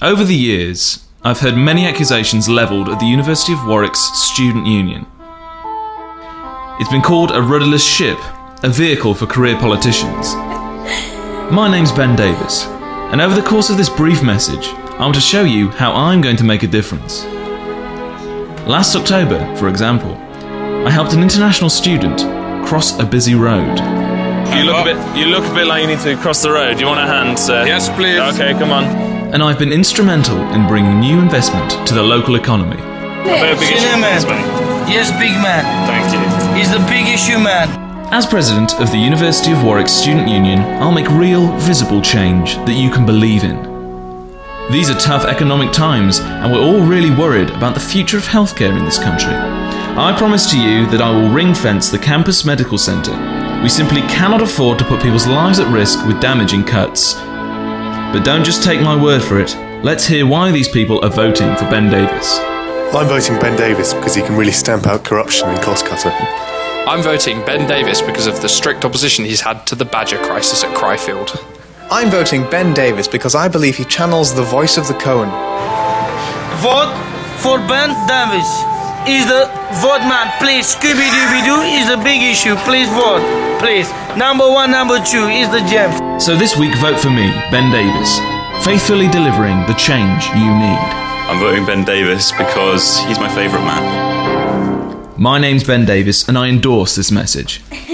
Over the years, I've heard many accusations levelled at the University of Warwick's Student Union. It's been called a rudderless ship, a vehicle for career politicians. My name's Ben Davis, and over the course of this brief message, I want to show you how I'm going to make a difference. Last October, for example, I helped an international student cross a busy road. You look a bit like you need to cross the road. You want a hand, sir? Yes, please. Okay, come on. And I've been instrumental in bringing new investment to the local economy. Yes, big man. Thank you. It's the big issue, man. As president of the University of Warwick Student Union, I'll make real, visible change that you can believe in. These are tough economic times, and we're all really worried about the future of healthcare in this country. I promise to you that I will ring-fence the campus medical centre. We simply cannot afford to put people's lives at risk with damaging cuts. But don't just take my word for it. Let's hear why these people are voting for Ben Davis. I'm voting Ben Davis because he can really stamp out corruption and cost cutter. I'm voting Ben Davis because of the strict opposition he's had to the Badger crisis at Cryfield. I'm voting Ben Davis because I believe he channels the voice of the Cohen. Vote for Ben Davis. He's the vote man. Please, Scooby-Dooby-Doo is a big issue. Please vote. Please. Number 1, number 2 is the gem. So this week, vote for me, Ben Davis, faithfully delivering the change you need. I'm voting Ben Davis because he's my favourite man. My name's Ben Davis, and I endorse this message.